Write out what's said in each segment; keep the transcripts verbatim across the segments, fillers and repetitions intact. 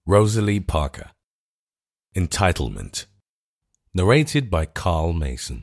Rosalie Parker. Entitlement. Narrated by Carl Mason.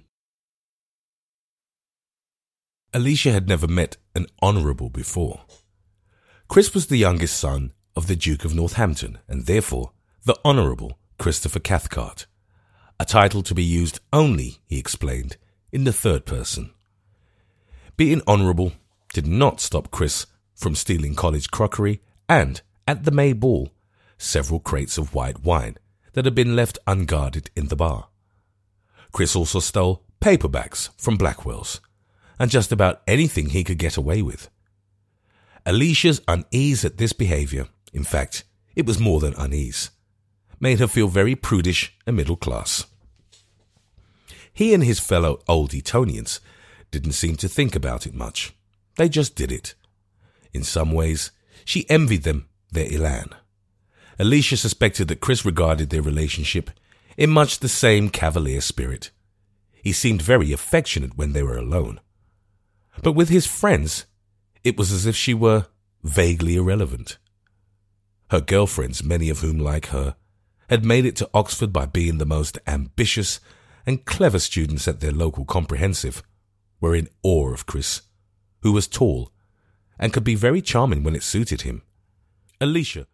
Alicia had never met an honourable before. Chris was the youngest son of the Duke of Northampton and therefore the Honourable Christopher Cathcart, a title to be used only, he explained, in the third person. Being honourable did not stop Chris from stealing college crockery and, at the May ball, several crates of white wine that had been left unguarded in the bar. Chris also stole paperbacks from Blackwell's and just about anything he could get away with. Alicia's unease at this behaviour, in fact, it was more than unease, made her feel very prudish and middle class. He and his fellow Old Etonians didn't seem to think about it much. They just did it. In some ways, she envied them their elan. Alicia suspected that Chris regarded their relationship in much the same cavalier spirit. He seemed very affectionate when they were alone. But with his friends, it was as if she were vaguely irrelevant. Her girlfriends, many of whom, like her, had made it to Oxford by being the most ambitious and clever students at their local comprehensive, were in awe of Chris, who was tall and could be very charming when it suited him. Alicia